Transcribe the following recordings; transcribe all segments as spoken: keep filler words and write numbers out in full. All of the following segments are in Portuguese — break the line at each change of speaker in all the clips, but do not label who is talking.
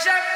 Hoje é...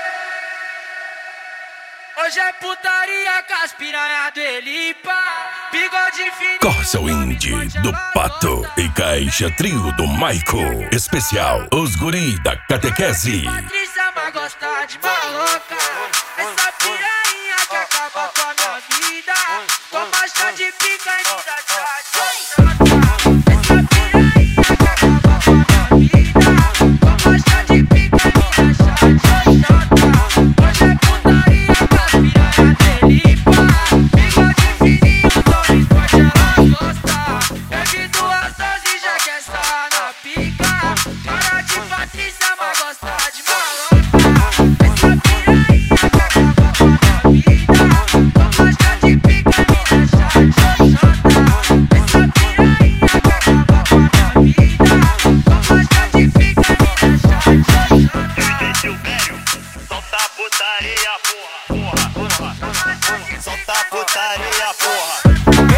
Hoje é putaria com as piranha do Elipa. Bigode fininho.
Corsa Indie do Pato e Caixa Trio do Maico. Especial Os Guri da Catequese.
Patrícia, mas gosta de maloca. Essa piranha que acaba com a minha vida. Toma chá de pica e me dá chá de chota. Essa piranha que acaba com a minha vida. Toma chá de pica e me dá chá de chota. Hoje é putaria com as piranha do Elipa. Bigode fininho, tão esporte elas gostam. Bebe duas doses e já quer estar na pica. Cara de Patrícia, mas gosta de maloca. Essa piranha que acaba com a minha vida. Toma chá de pica e me dá chá de chota. Essa piranha que acaba com a minha vida. Toma chá de pica e me dá chá de chota.
Solta a putaria, porra, porra, porra. Solta a putaria, porra.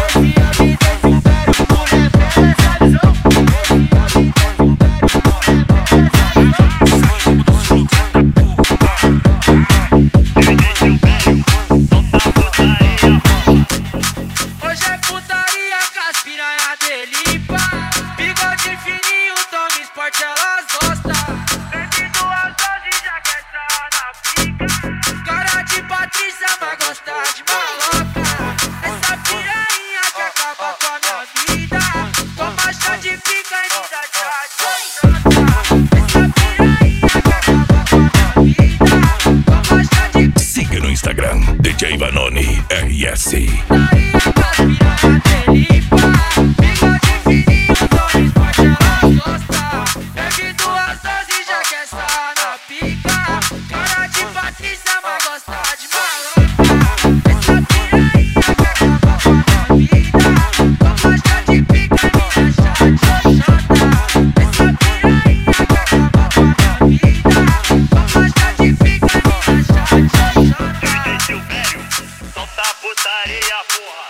Hoje é putaria com as piranha do Elipa. Bigode fininho, toma esporte, elas gostam. Bebe duas doses e já quer estar na pica. Cara de Patrícia, mas gosta de maloca. Essa piranha que acaba com a minha vida. Toma chá de pica e me dá chá de chota. Essa piranha que acaba com a minha vida. Toma chá de pica.
Siga no Instagram D J Vanoni R S.
Putaria com as piranha do Elipa. Bigode fininho, toma esporte, elas gostam. Bebe duas doses e já quer estar na pica. Cara de Patrícia, mas gosta de maloca. Essa piranha que acaba com a minha vida. Toma chá de pica e me dá chá de chota. Essa piranha que acaba com a minha vida. Toma chá de pica e me dá chá de chota.
Solta a putaria, porra.